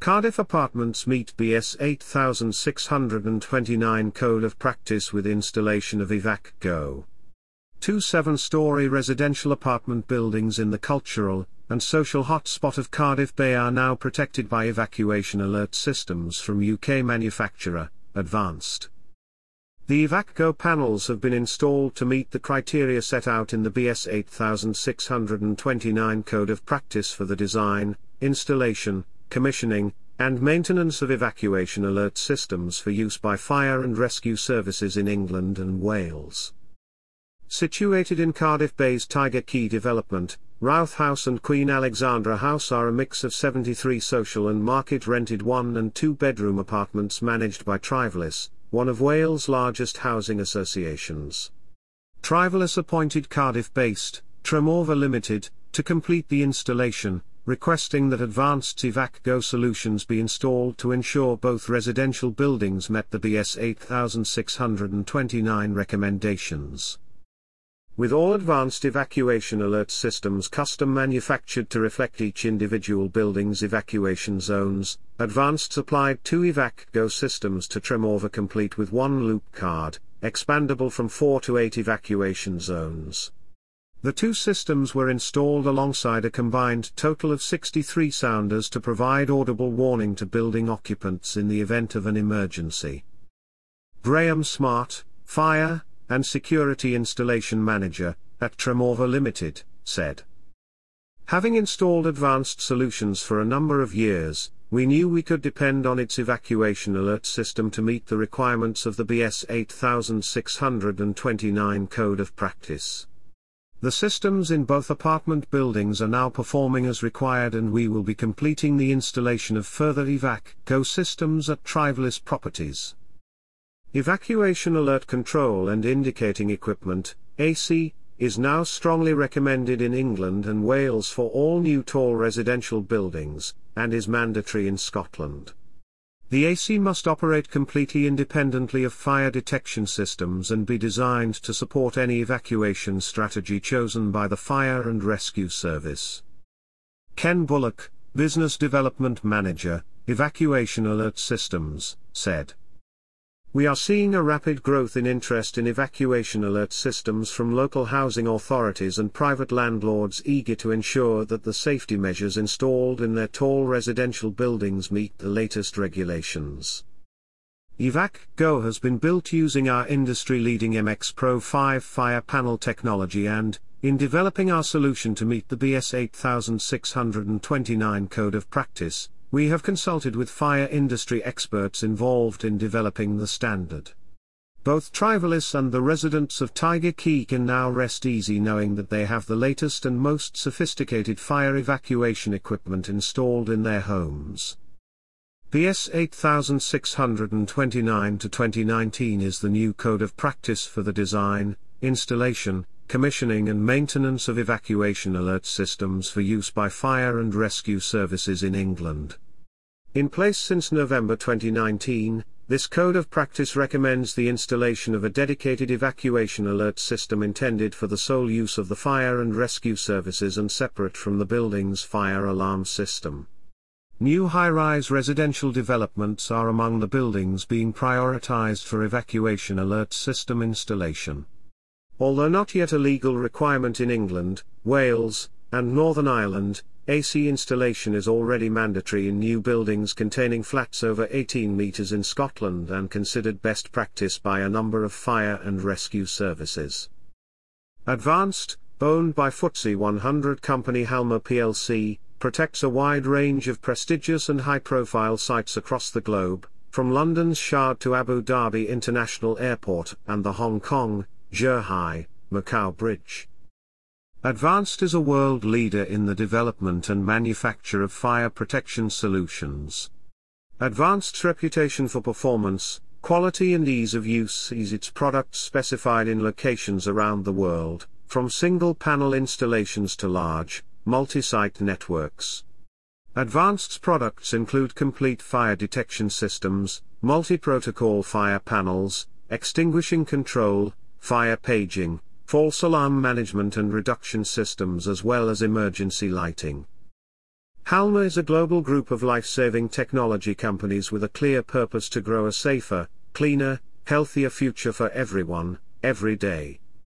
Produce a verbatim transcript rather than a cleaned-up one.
Cardiff Apartments meet B S eight thousand six hundred twenty-nine Code of Practice with installation of EVAC Go. Two seven-storey residential apartment buildings in the cultural and social hotspot of Cardiff Bay are now protected by evacuation alert systems from U K manufacturer, Advanced. The EVAC Go panels have been installed to meet the criteria set out in the B S eight thousand six hundred twenty-nine Code of Practice for the design, installation, commissioning, and maintenance of evacuation alert systems for use by fire and rescue services in England and Wales. Situated in Cardiff Bay's Tiger Quay development, Routh House and Queen Alexandra House are a mix of seventy-three social and market-rented one- and two-bedroom apartments managed by Trivalis, one of Wales' largest housing associations. Trivalis appointed Cardiff-based Tremorva Limited to complete the installation, requesting that Advanced's EVAC Go solutions be installed to ensure both residential buildings met the B S eight thousand six hundred twenty-nine recommendations. With all advanced evacuation alert systems custom manufactured to reflect each individual building's evacuation zones, Advanced supplied two EVAC Go systems to Tremorva complete with one loop card, expandable from four to eight evacuation zones. The two systems were installed alongside a combined total of sixty-three sounders to provide audible warning to building occupants in the event of an emergency. Graham Smart, Fire and Security Installation Manager, at Tremorva Limited, said, "Having installed Advanced solutions for a number of years, we knew we could depend on its evacuation alert system to meet the requirements of the B S eight thousand six hundred twenty-nine Code of Practice. The systems in both apartment buildings are now performing as required, and we will be completing the installation of further EVAC Go systems at Trivalis properties." Evacuation alert control and indicating equipment, A C, is now strongly recommended in England and Wales for all new tall residential buildings, and is mandatory in Scotland. The A C must operate completely independently of fire detection systems and be designed to support any evacuation strategy chosen by the Fire and Rescue Service. Ken Bullock, Business Development Manager, Evacuation Alert Systems, said, "We are seeing a rapid growth in interest in evacuation alert systems from local housing authorities and private landlords eager to ensure that the safety measures installed in their tall residential buildings meet the latest regulations. EVAC Go has been built using our industry-leading M X Pro five fire panel technology, and, in developing our solution to meet the B S eight thousand six hundred twenty-nine Code of Practice, we have consulted with fire industry experts involved in developing the standard. Both Trivalis and the residents of Tiger Quay can now rest easy knowing that they have the latest and most sophisticated fire evacuation equipment installed in their homes." B S eight thousand six hundred twenty-nine to twenty nineteen is the new Code of Practice for the design, installation, commissioning and maintenance of evacuation alert systems for use by fire and rescue services in England. In place since November twenty nineteen, this Code of Practice recommends the installation of a dedicated evacuation alert system intended for the sole use of the fire and rescue services and separate from the building's fire alarm system. New high-rise residential developments are among the buildings being prioritized for evacuation alert system installation. Although not yet a legal requirement in England, Wales, and Northern Ireland, A C installation is already mandatory in new buildings containing flats over eighteen metres in Scotland and considered best practice by a number of fire and rescue services. Advanced, owned by F T S E one hundred company Halma P L C, protects a wide range of prestigious and high-profile sites across the globe, from London's Shard to Abu Dhabi International Airport and the Hong Kong, Zhuhai, Macau Bridge. Advanced is a world leader in the development and manufacture of fire protection solutions. Advanced's reputation for performance, quality and ease of use sees its products specified in locations around the world, from single-panel installations to large, multi-site networks. Advanced's products include complete fire detection systems, multi-protocol fire panels, extinguishing control, fire paging, false alarm management and reduction systems, as well as emergency lighting. Halma is a global group of life-saving technology companies with a clear purpose to grow a safer, cleaner, healthier future for everyone, every day.